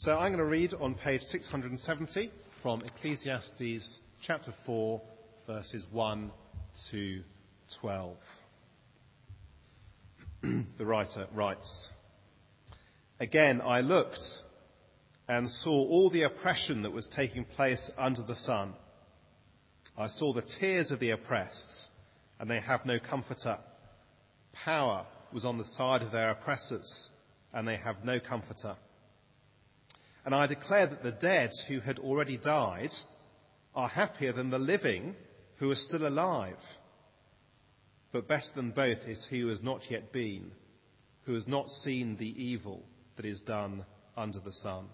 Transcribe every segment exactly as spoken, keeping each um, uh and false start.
So I'm going to read on page six hundred seventy from Ecclesiastes chapter four, verses one to twelve. The writer writes, "Again I looked and saw all the oppression that was taking place under the sun. I saw the tears of the oppressed, and they have no comforter. Power was on the side of their oppressors, and they have no comforter. And I declared that the dead who had already died are happier than the living who are still alive. But better than both is he who has not yet been, who has not seen the evil that is done under the sun.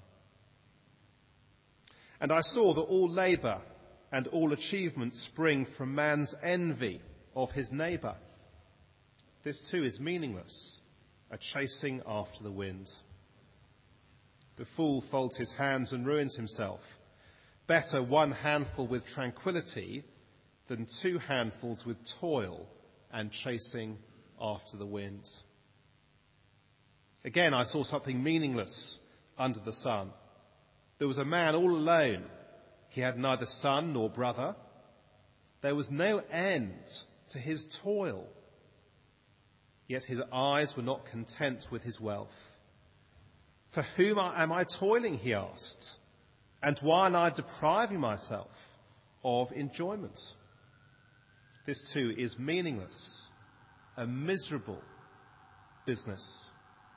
And I saw that all labour and all achievement spring from man's envy of his neighbour. This too is meaningless, a chasing after the wind. The fool folds his hands and ruins himself. Better one handful with tranquility than two handfuls with toil and chasing after the wind." Again, I saw something meaningless under the sun. There was a man all alone. He had neither son nor brother. There was no end to his toil. Yet his eyes were not content with his wealth. "For whom am I toiling?" he asked. "And why am I depriving myself of enjoyment?" This too is meaningless, a miserable business.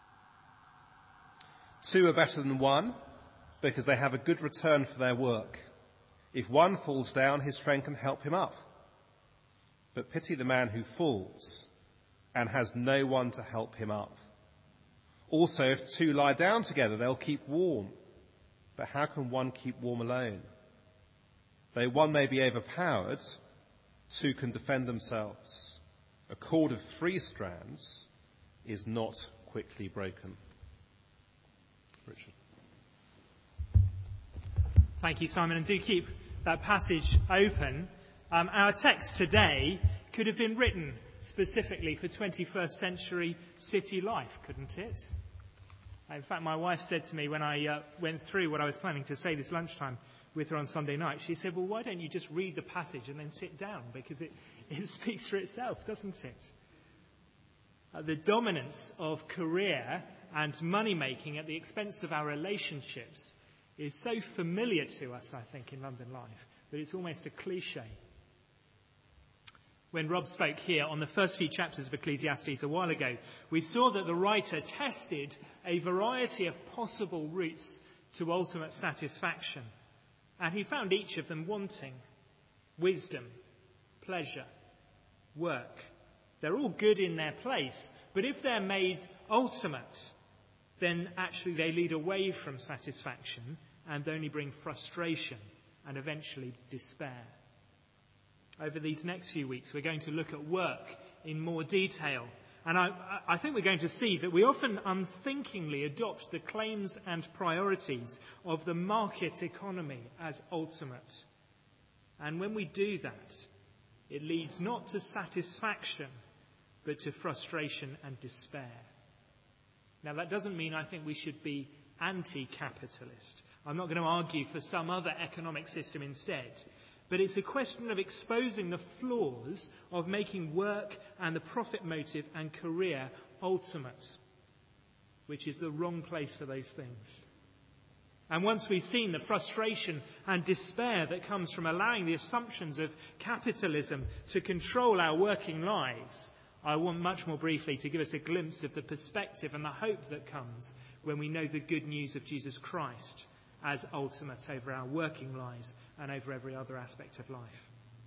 Two are better than one because they have a good return for their work. If one falls down, his friend can help him up. But pity the man who falls and has no one to help him up. Also, if two lie down together, they'll keep warm. But how can one keep warm alone? Though one may be overpowered, two can defend themselves. A cord of three strands is not quickly broken. Richard. Thank you, Simon, and do keep that passage open. Um, our text today could have been written specifically for twenty-first century city life, couldn't it? In fact, my wife said to me when I uh, went through what I was planning to say this lunchtime with her on Sunday night, she said, "Well, why don't you just read the passage and then sit down? Because it, it speaks for itself, doesn't it?" Uh, the dominance of career and money-making at the expense of our relationships is so familiar to us, I think, in London life, that it's almost a cliche. When Rob spoke here on the first few chapters of Ecclesiastes a while ago, we saw that the writer tested a variety of possible routes to ultimate satisfaction, and he found each of them wanting. Wisdom, pleasure, work. They're all good in their place, but if they're made ultimate, then actually they lead away from satisfaction and only bring frustration and eventually despair. Over these next few weeks, we're going to look at work in more detail. And I, I think we're going to see that we often unthinkingly adopt the claims and priorities of the market economy as ultimate. And when we do that, it leads not to satisfaction, but to frustration and despair. Now, that doesn't mean I think we should be anti-capitalist. I'm not going to argue for some other economic system instead. But it's a question of exposing the flaws of making work and the profit motive and career ultimate, which is the wrong place for those things. And once we've seen the frustration and despair that comes from allowing the assumptions of capitalism to control our working lives, I want much more briefly to give us a glimpse of the perspective and the hope that comes when we know the good news of Jesus Christ as ultimate over our working lives and over every other aspect of life.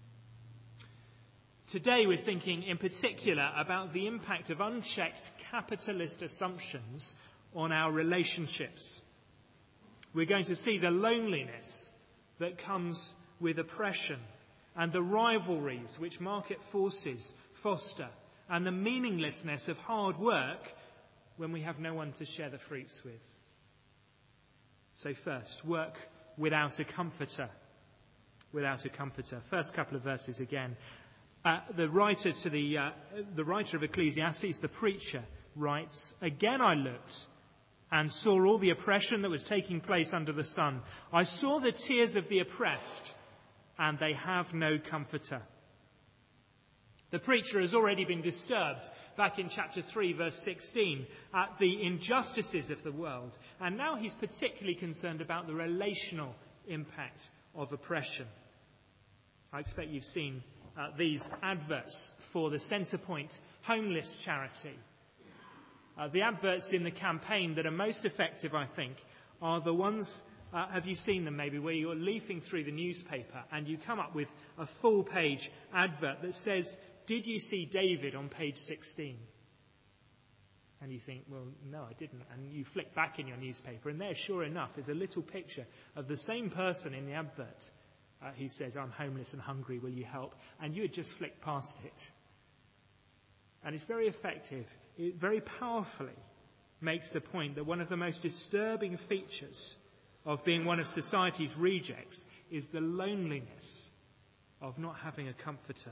Today we're thinking in particular about the impact of unchecked capitalist assumptions on our relationships. We're going to see the loneliness that comes with oppression and the rivalries which market forces foster and the meaninglessness of hard work when we have no one to share the fruits with. So first, work without a comforter. Without a comforter. First couple of verses again. Uh, the writer to the uh, the writer of Ecclesiastes, the preacher, writes, "Again I looked and saw all the oppression that was taking place under the sun. I saw the tears of the oppressed, and they have no comforter. The preacher has already been disturbed back in chapter three, verse sixteen, at the injustices of the world. And now he's particularly concerned about the relational impact of oppression. I expect you've seen uh, these adverts for the Centrepoint homeless charity. Uh, the adverts in the campaign that are most effective, I think, are the ones, uh, have you seen them maybe, where you're leafing through the newspaper and you come up with a full-page advert that says, "Did you see David on page sixteen? And you think, well, no, I didn't. And you flick back in your newspaper, and there, sure enough, is a little picture of the same person in the advert uh, who says, "I'm homeless and hungry, will you help?" And you had just flicked past it. And it's very effective. It very powerfully makes the point that one of the most disturbing features of being one of society's rejects is the loneliness of not having a comforter.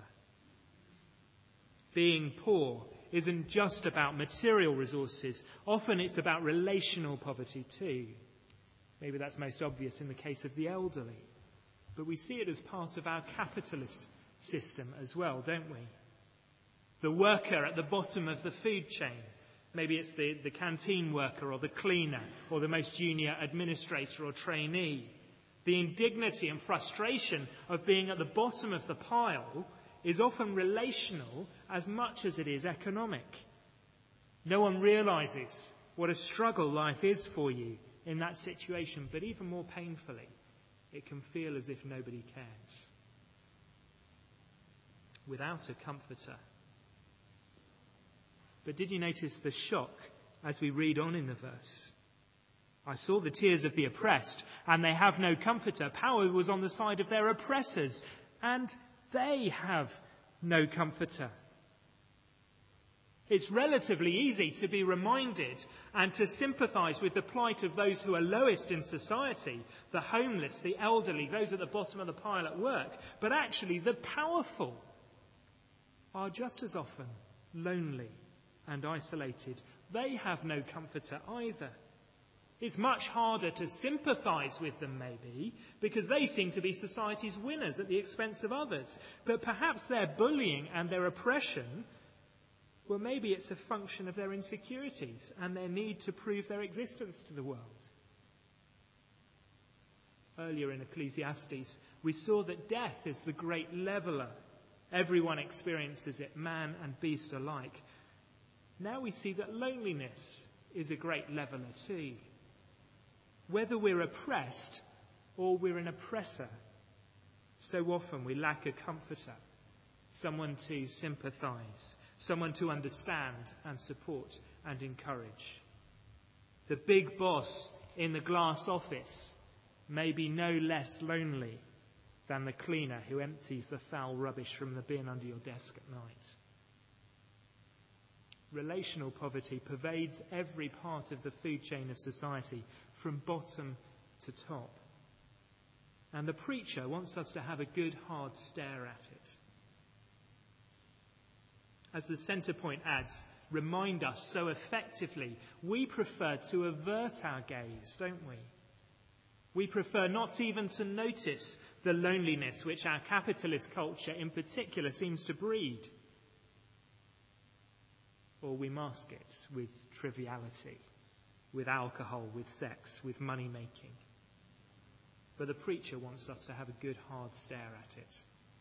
Being poor isn't just about material resources. Often it's about relational poverty too. Maybe that's most obvious in the case of the elderly. But we see it as part of our capitalist system as well, don't we? The worker at the bottom of the food chain. Maybe it's the, the canteen worker or the cleaner or the most junior administrator or trainee. The indignity and frustration of being at the bottom of the pile is often relational as much as it is economic. No one realizes what a struggle life is for you in that situation, but even more painfully, it can feel as if nobody cares. Without a comforter. But did you notice the shock as we read on in the verse? I saw the tears of the oppressed, and they have no comforter. Power was on the side of their oppressors, and they have no comforter. It's relatively easy to be reminded and to sympathise with the plight of those who are lowest in society, the homeless, the elderly, those at the bottom of the pile at work. But actually, the powerful are just as often lonely and isolated. They have no comforter either. It's much harder to sympathise with them, maybe, because they seem to be society's winners at the expense of others. But perhaps their bullying and their oppression, well, maybe it's a function of their insecurities and their need to prove their existence to the world. Earlier in Ecclesiastes, we saw that death is the great leveller. Everyone experiences it, man and beast alike. Now we see that loneliness is a great leveller too. Whether we're oppressed or we're an oppressor, so often we lack a comforter, someone to sympathise, someone to understand and support and encourage. The big boss in the glass office may be no less lonely than the cleaner who empties the foul rubbish from the bin under your desk at night. Relational poverty pervades every part of the food chain of society, from bottom to top. And the preacher wants us to have a good hard stare at it. As the centre point adds, remind us so effectively, we prefer to avert our gaze, don't we? We prefer not even to notice the loneliness which our capitalist culture in particular seems to breed. Or we mask it with triviality, with alcohol, with sex, with money making. But the preacher wants us to have a good hard stare at it.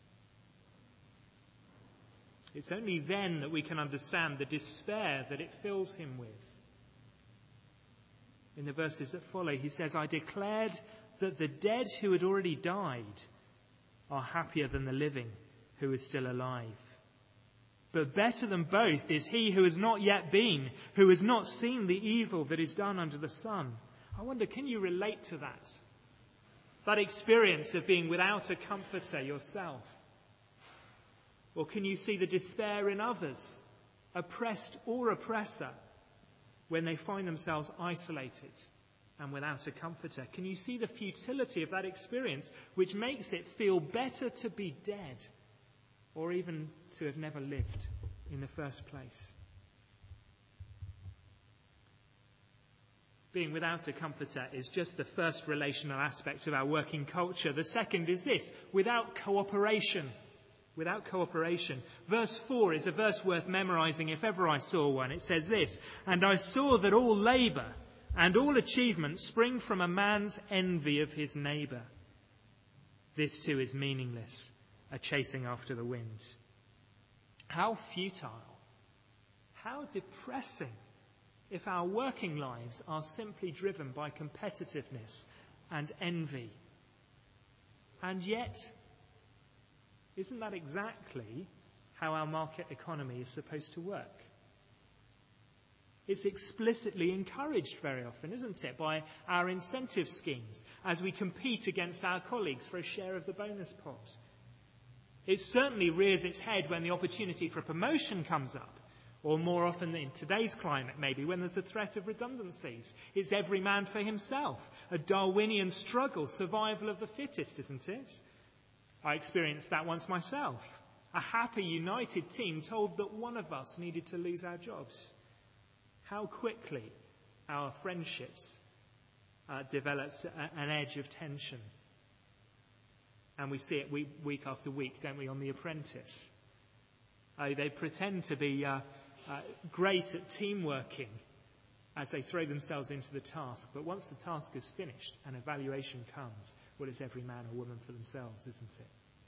It's only then that we can understand the despair that it fills him with. In the verses that follow, he says, I declared that the dead who had already died are happier than the living who is still alive. But better than both is he who has not yet been, who has not seen the evil that is done under the sun. I wonder, can you relate to that? That experience of being without a comforter yourself? Or can you see the despair in others, oppressed or oppressor, when they find themselves isolated and without a comforter? Can you see the futility of that experience, which makes it feel better to be dead, or even to have never lived in the first place? being without a comforter is just the first relational aspect of our working culture. The second is this: without cooperation. Without cooperation. Verse four is a verse worth memorizing if ever I saw one. It says this: "And I saw that all labour and all achievement spring from a man's envy of his neighbour. This too is meaningless, a chasing after the wind." How futile, how depressing if our working lives are simply driven by competitiveness and envy. And yet, isn't that exactly how our market economy is supposed to work? It's explicitly encouraged very often, isn't it, by our incentive schemes as we compete against our colleagues for a share of the bonus pot. It certainly rears its head when the opportunity for promotion comes up, or more often in today's climate maybe, when there's a threat of redundancies. It's every man for himself, a Darwinian struggle, survival of the fittest, isn't it? I experienced that once myself. A happy, united team told that one of us needed to lose our jobs. How quickly our friendships uh, develops a, an edge of tension. And we see it week, week after week, don't we, on The Apprentice. Uh, they pretend to be uh, uh, great at team working as they throw themselves into the task. But once the task is finished and evaluation comes, well, it's every man or woman for themselves, isn't it?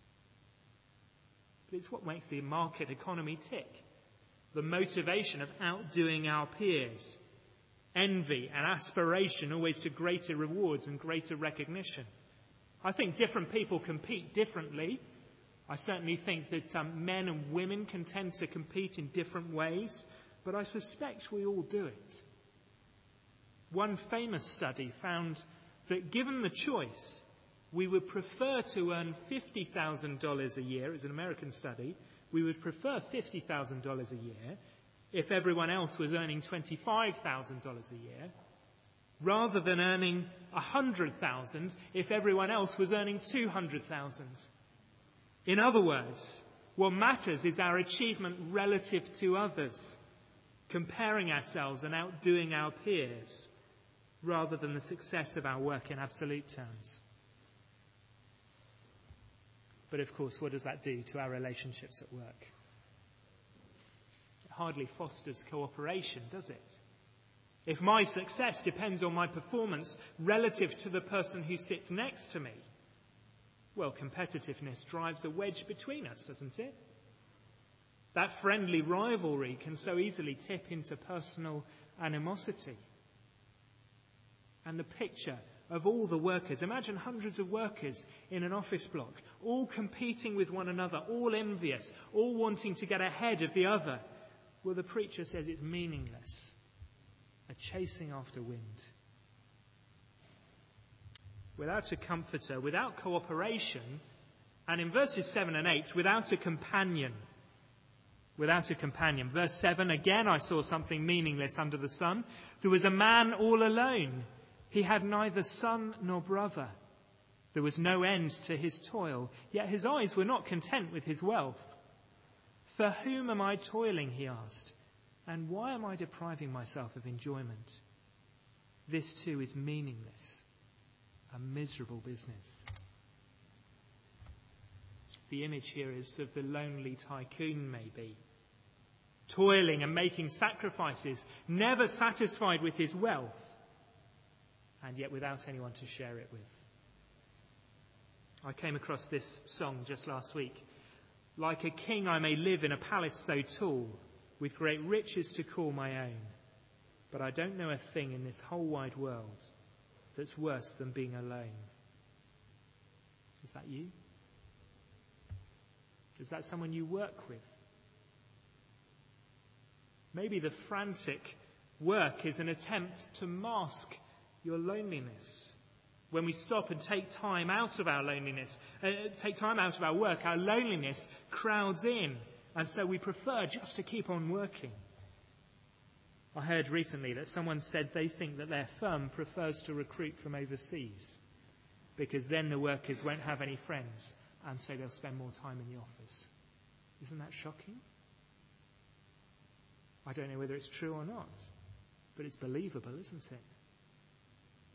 But it's what makes the market economy tick. The motivation of outdoing our peers. Envy and aspiration always to greater rewards and greater recognition. I think different people compete differently. I certainly think that um, men and women can tend to compete in different ways, but I suspect we all do it. One famous study found that given the choice, we would prefer to earn fifty thousand dollars a year. It's an American study. We would prefer fifty thousand dollars a year if everyone else was earning twenty-five thousand dollars a year, rather than earning one hundred thousand dollars if everyone else was earning two hundred thousand dollars. In other words, what matters is our achievement relative to others, comparing ourselves and outdoing our peers, rather than the success of our work in absolute terms. But of course, what does that do to our relationships at work? It hardly fosters cooperation, does it? If my success depends on my performance relative to the person who sits next to me, well, competitiveness drives a wedge between us, doesn't it? That friendly rivalry can so easily tip into personal animosity. And the picture of all the workers, imagine hundreds of workers in an office block, all competing with one another, all envious, all wanting to get ahead of the other. Well, the preacher says it's meaningless, a chasing after wind. Without a comforter, without cooperation, and in verses seven and eight, without a companion. Without a companion. Verse seven, again I saw something meaningless under the sun. There was a man all alone. He had neither son nor brother. There was no end to his toil, yet his eyes were not content with his wealth. For whom am I toiling, he asked, and why am I depriving myself of enjoyment? This too is meaningless, a miserable business. The image here is of the lonely tycoon, maybe, toiling and making sacrifices, never satisfied with his wealth, and yet without anyone to share it with. I came across this song just last week. Like a king I may live in a palace so tall, with great riches to call my own. But I don't know a thing in this whole wide world that's worse than being alone. Is that you? Is that someone you work with? Maybe the frantic work is an attempt to mask your loneliness. When we stop and take time out of our loneliness, uh, take time out of our work, our loneliness crowds in, and so we prefer just to keep on working. I heard recently that someone said they think that their firm prefers to recruit from overseas, because then the workers won't have any friends, and so they'll spend more time in the office. Isn't that shocking? I don't know whether it's true or not, but it's believable, isn't it?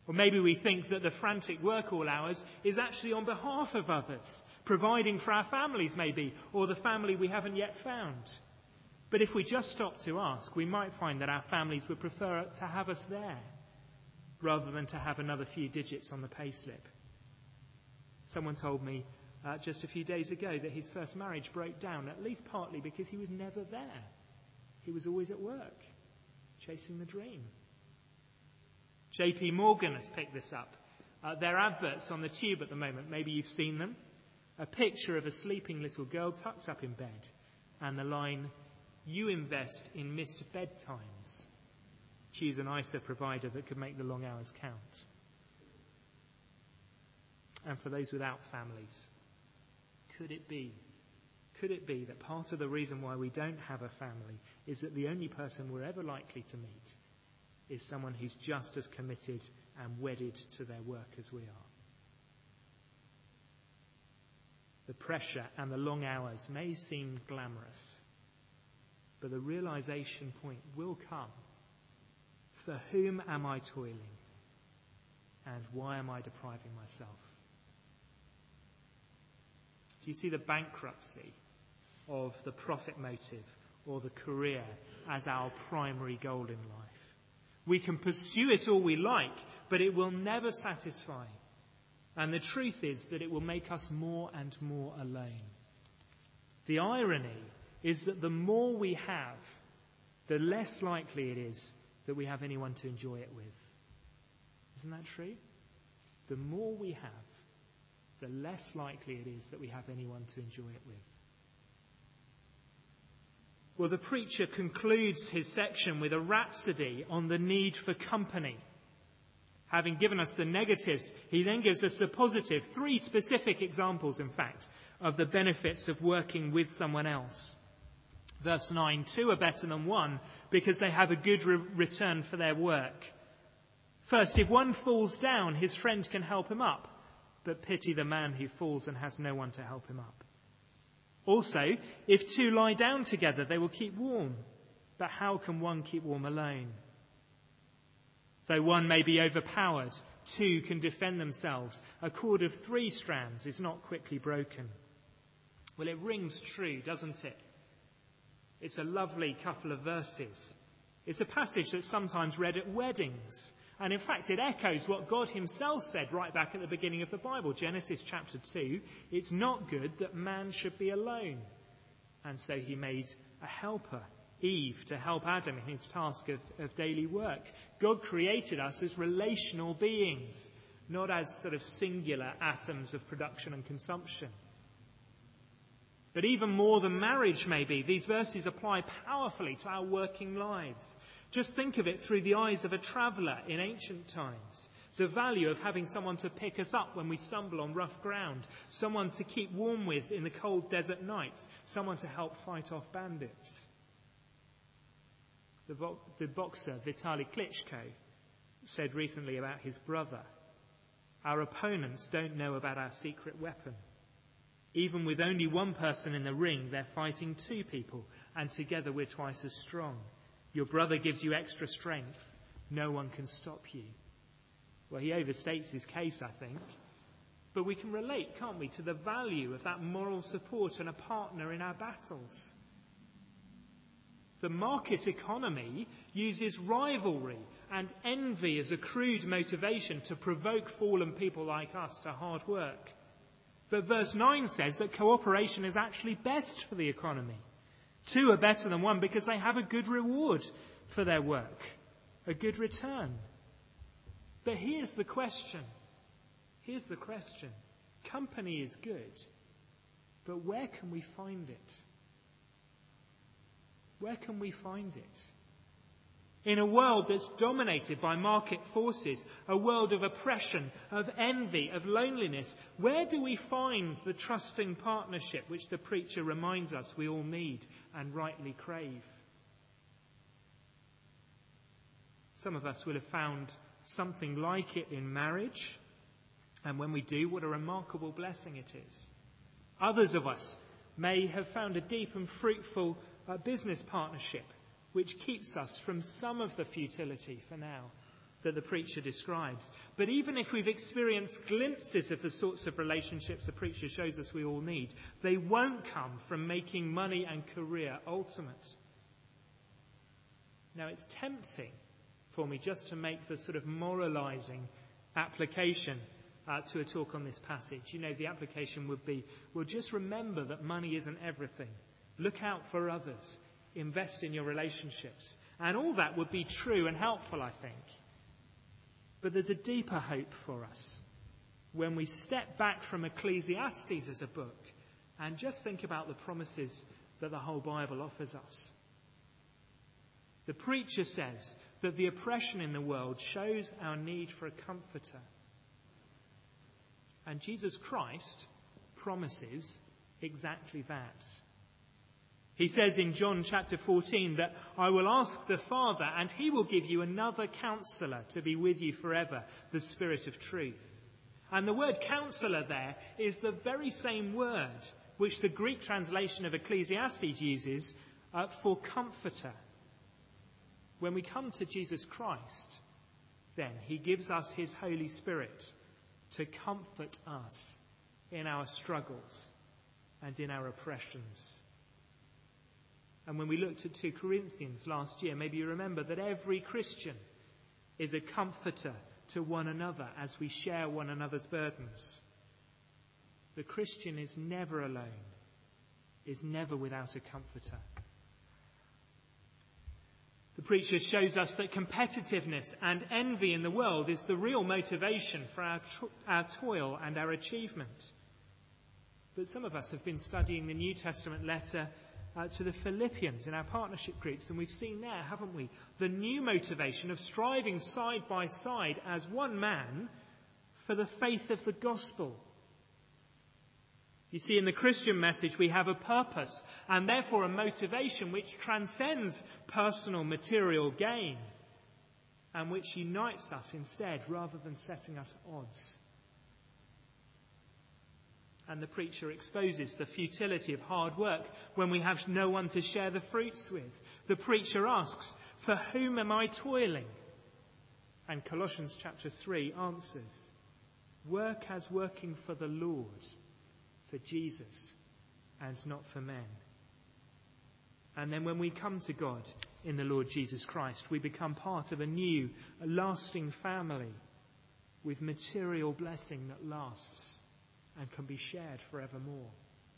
Or maybe we think that the frantic work all hours is actually on behalf of others, providing for our families maybe, or the family we haven't yet found. But if we just stop to ask, we might find that our families would prefer to have us there, rather than to have another few digits on the payslip. Someone told me uh, just a few days ago that his first marriage broke down, at least partly because he was never there. He was always at work, chasing the dream. J P Morgan has picked this up. Uh, their adverts on the tube at the moment, maybe you've seen them. A picture of a sleeping little girl tucked up in bed, and the line, "You invest in missed bedtimes. Choose an I S A provider that could make the long hours count." And for those without families, could it be, could it be that part of the reason why we don't have a family is that the only person we're ever likely to meet is someone who's just as committed and wedded to their work as we are? The pressure and the long hours may seem glamorous, but the realization point will come. For whom am I toiling? And why am I depriving myself? Do you see the bankruptcy of the profit motive or the career as our primary goal in life? We can pursue it all we like, but it will never satisfy. And the truth is that it will make us more and more alone. The irony is that the more we have, the less likely it is that we have anyone to enjoy it with. Isn't that true? The more we have, the less likely it is that we have anyone to enjoy it with. Well, the preacher concludes his section with a rhapsody on the need for company. Having given us the negatives, he then gives us the positive, three specific examples, in fact, of the benefits of working with someone else. Verse nine, two are better than one because they have a good re- return for their work. First, if one falls down, his friend can help him up, but pity the man who falls and has no one to help him up. Also, if two lie down together, they will keep warm. But how can one keep warm alone? Though one may be overpowered, two can defend themselves. A cord of three strands is not quickly broken. Well, it rings true, doesn't it? It's a lovely couple of verses. It's a passage that's sometimes read at weddings. And in fact, it echoes what God himself said right back at the beginning of the Bible, Genesis chapter two. It's not good that man should be alone. And so he made a helper, Eve, to help Adam in his task of, of daily work. God created us as relational beings, not as sort of singular atoms of production and consumption. But even more than marriage, maybe, these verses apply powerfully to our working lives. Just think of it through the eyes of a traveller in ancient times. The value of having someone to pick us up when we stumble on rough ground, someone to keep warm with in the cold desert nights, someone to help fight off bandits. The, vo- the boxer Vitaly Klitschko said recently about his brother, "Our opponents don't know about our secret weapon. Even with only one person in the ring, they're fighting two people, and together we're twice as strong. Your brother gives you extra strength. No one can stop you." Well, he overstates his case, I think. But we can relate, can't we, to the value of that moral support and a partner in our battles. The market economy uses rivalry and envy as a crude motivation to provoke fallen people like us to hard work. But verse nine says that cooperation is actually best for the economy. Two are better than one because they have a good reward for their work, a good return. But here's the question. Here's the question. Company is good, but where can we find it? Where can we find it? In a world that's dominated by market forces, a world of oppression, of envy, of loneliness, where do we find the trusting partnership which the preacher reminds us we all need and rightly crave? Some of us will have found something like it in marriage, and when we do, what a remarkable blessing it is. Others of us may have found a deep and fruitful uh, business partnership which keeps us from some of the futility for now. that the preacher describes. But even if we've experienced glimpses of the sorts of relationships the preacher shows us we all need, they won't come from making money and career ultimate. Now, it's tempting for me just to make the sort of moralizing application uh, to a talk on this passage. You know, the application would be, well, just remember that money isn't everything. Look out for others. Invest in your relationships. And all that would be true and helpful, I think. But there's a deeper hope for us when we step back from Ecclesiastes as a book and just think about the promises that the whole Bible offers us. The preacher says that the oppression in the world shows our need for a comforter. And Jesus Christ promises exactly that. He says in John chapter fourteen that I will ask the Father and he will give you another counselor to be with you forever, the Spirit of truth. And the word counselor there is the very same word which the Greek translation of Ecclesiastes uses uh, for comforter. When we come to Jesus Christ, then he gives us his Holy Spirit to comfort us in our struggles and in our oppressions. And when we looked at two Corinthians last year, maybe you remember that every Christian is a comforter to one another as we share one another's burdens. The Christian is never alone, is never without a comforter. The preacher shows us that competitiveness and envy in the world is the real motivation for our, to- our toil and our achievement. But some of us have been studying the New Testament letter Uh, to the Philippians in our partnership groups, and we've seen there, haven't we, the new motivation of striving side by side as one man for the faith of the gospel. You see, in the Christian message we have a purpose and therefore a motivation which transcends personal material gain and which unites us instead rather than setting us at odds. And the preacher exposes the futility of hard work when we have no one to share the fruits with. The preacher asks, for whom am I toiling? And Colossians chapter three answers, work as working for the Lord, for Jesus, and not for men. And then when we come to God in the Lord Jesus Christ, we become part of a new, a lasting family with material blessing that lasts and can be shared forevermore.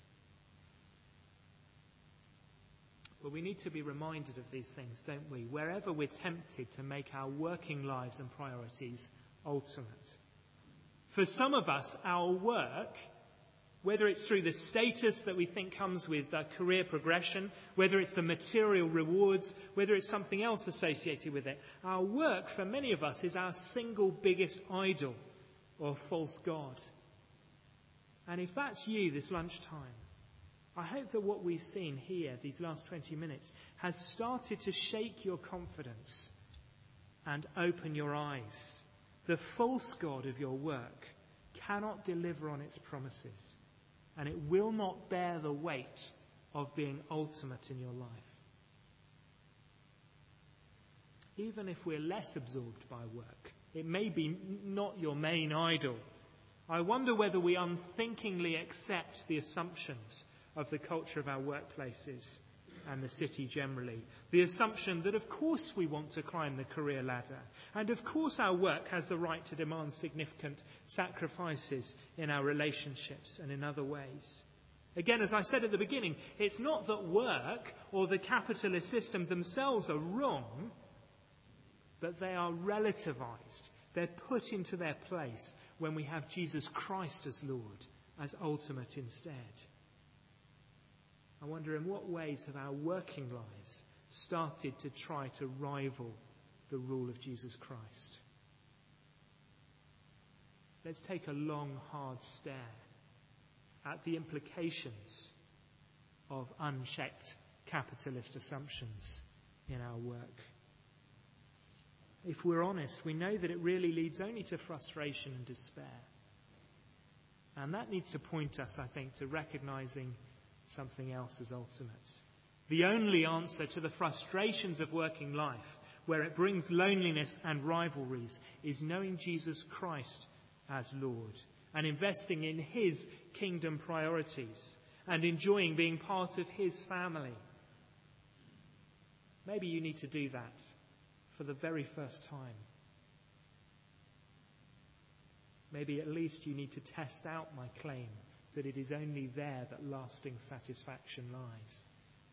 But we need to be reminded of these things, don't we? Wherever we're tempted to make our working lives and priorities ultimate. For some of us, our work, whether it's through the status that we think comes with uh, career progression, whether it's the material rewards, whether it's something else associated with it, our work for many of us is our single biggest idol or false god. And if that's you this lunchtime, I hope that what we've seen here, these last twenty minutes, has started to shake your confidence and open your eyes. The false god of your work cannot deliver on its promises, and it will not bear the weight of being ultimate in your life. Even if we're less absorbed by work, it may be not your main idol. I wonder whether we unthinkingly accept the assumptions of the culture of our workplaces and the city generally. The assumption that of course we want to climb the career ladder, and of course our work has the right to demand significant sacrifices in our relationships and in other ways. Again, as I said at the beginning, it's not that work or the capitalist system themselves are wrong, but they are relativized. They're put into their place when we have Jesus Christ as Lord, as ultimate instead. I wonder in what ways have our working lives started to try to rival the rule of Jesus Christ? Let's take a long, hard stare at the implications of unchecked capitalist assumptions in our work. If we're honest, we know that it really leads only to frustration and despair. And that needs to point us, I think, to recognizing something else as ultimate. The only answer to the frustrations of working life where it brings loneliness and rivalries, is knowing Jesus Christ as Lord and investing in his kingdom priorities and enjoying being part of his family. Maybe you need to do that for the very first time. Maybe at least you need to test out my claim that it is only there that lasting satisfaction lies.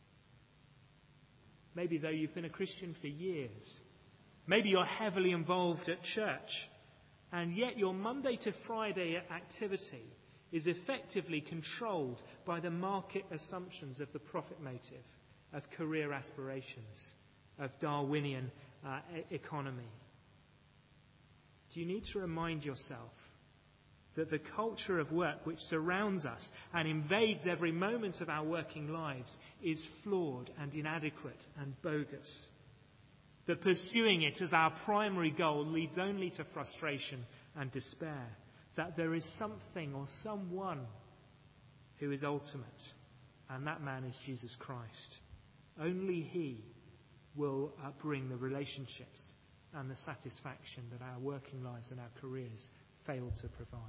Maybe though you've been a Christian for years, maybe you're heavily involved at church, and yet your Monday to Friday activity is effectively controlled by the market assumptions of the profit motive, of career aspirations, of Darwinian uh, e- economy. Do you need to remind yourself that the culture of work which surrounds us and invades every moment of our working lives is flawed and inadequate and bogus? That pursuing it as our primary goal leads only to frustration and despair? That there is something or someone who is ultimate, and that man is Jesus Christ. Only he will uh, bring the relationships and the satisfaction that our working lives and our careers fail to provide.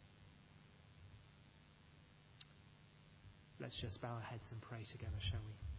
Let's just bow our heads and pray together, shall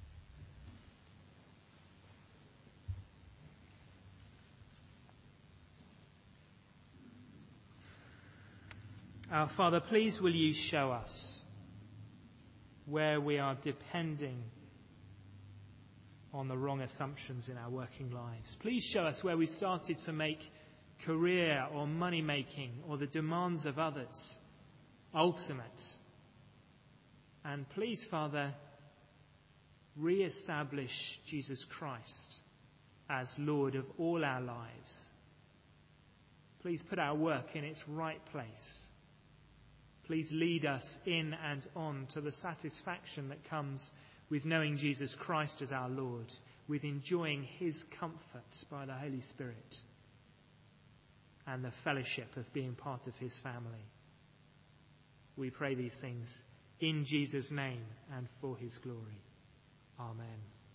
we? Our Father, please will you show us where we are depending on the wrong assumptions in our working lives. Please show us where we started to make career or money making or the demands of others ultimate. And please, Father, re-establish Jesus Christ as Lord of all our lives. Please put our work in its right place. Please lead us in and on to the satisfaction that comes with knowing Jesus Christ as our Lord, with enjoying his comfort by the Holy Spirit and the fellowship of being part of his family. We pray these things in Jesus' name and for his glory. Amen.